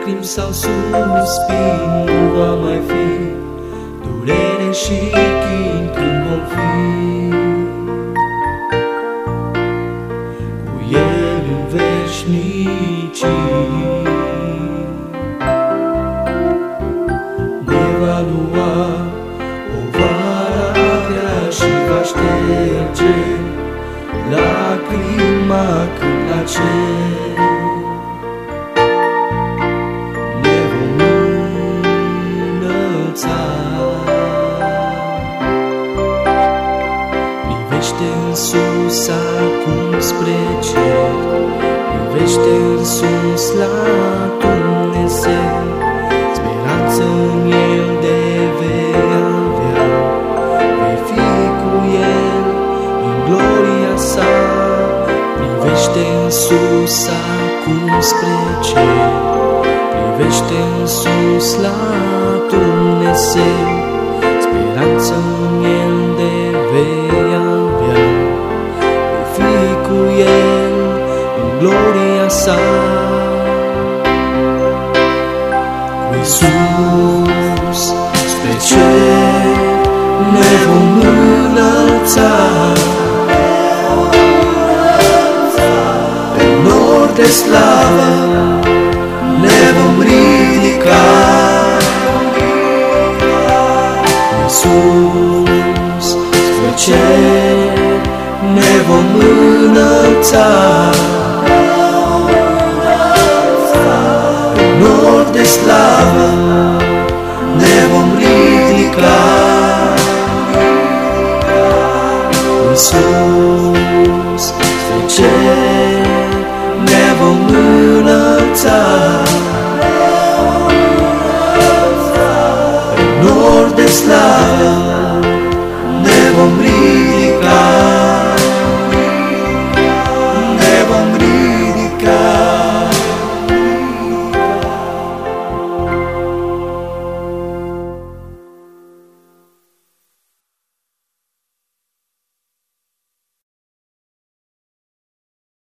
lacrimi sau suspin, nu va mai fi durere și chin când vom fi cu El în veșnicii. Ne va lua povara grea și va șterge lacrima când la cer. Ne vom înălța. Privește în sus acum spre cer, privește în sus la Dumnezeu. Speranță în El de vei avea, vei fi cu El în gloria sa. Privește în sus acum spre cer, privește în sus la Dumnezeu. Speranță în El de vei avea, vei fi cu El în gloria sa. Cu Iisus spre cer ne vom înălța, pe nori de slavă ne vom ridica. Cu Iisus spre cer ne vom înălța, pe nori de slavă